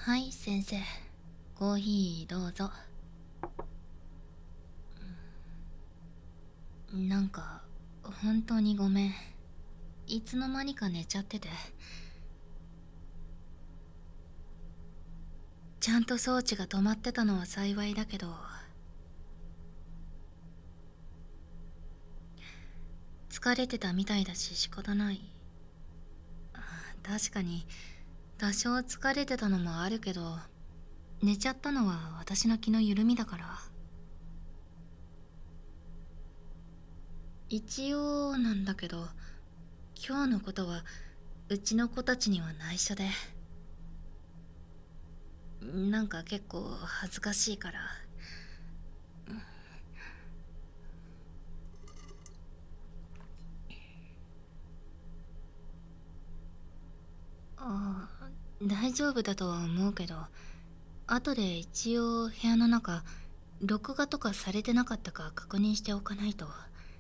はい、先生。コーヒーどうぞ。なんか、本当にごめん。いつの間にか寝ちゃってて。ちゃんと装置が止まってたのは幸いだけど、疲れてたみたいだし仕方ない。確かに、多少疲れてたのもあるけど、寝ちゃったのは私の気の緩みだから。一応なんだけど、今日のことはうちの子たちには内緒で。なんか結構恥ずかしいから。ああ、大丈夫だとは思うけど、後で一応部屋の中、録画とかされてなかったか確認しておかないと。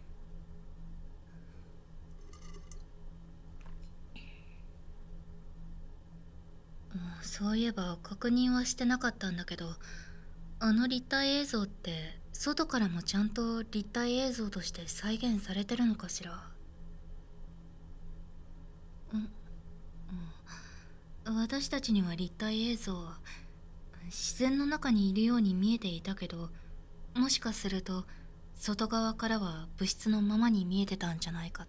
そういえば確認はしてなかったんだけど、あの立体映像って外からもちゃんと立体映像として再現されてるのかしら。私たちには立体映像、自然の中にいるように見えていたけど、もしかすると外側からは物質のままに見えてたんじゃないかって。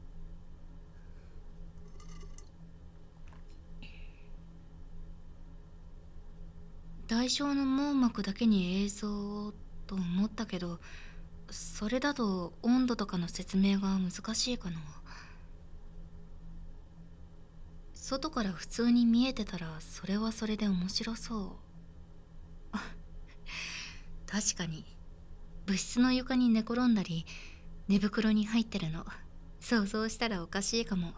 対象の網膜だけに映像をと思ったけど、それだと温度とかの説明が難しいかな。外から普通に見えてたらそれはそれで面白そう。確かに物質の床に寝転んだり寝袋に入ってるの想像したらおかしいかも。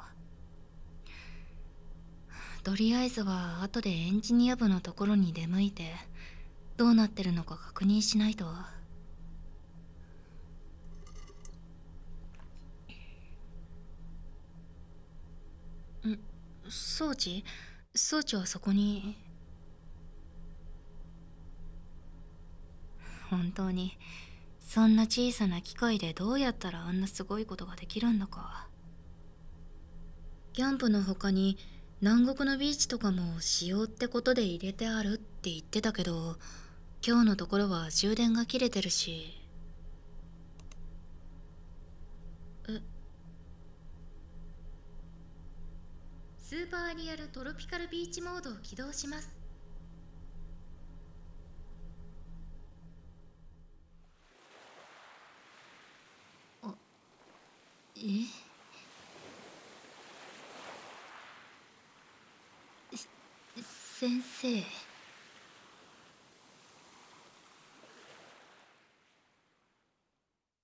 とりあえずは後でエンジニア部のところに出向いてどうなってるのか確認しないと。装置装置はそこに。本当にそんな小さな機械でどうやったらあんなすごいことができるんだか。キャンプの他に南国のビーチとかも使用ってことで入れてあるって言ってたけど、今日のところは充電が切れてるし。え、スーパーリアルトロピカルビーチモードを起動します。あ、先生。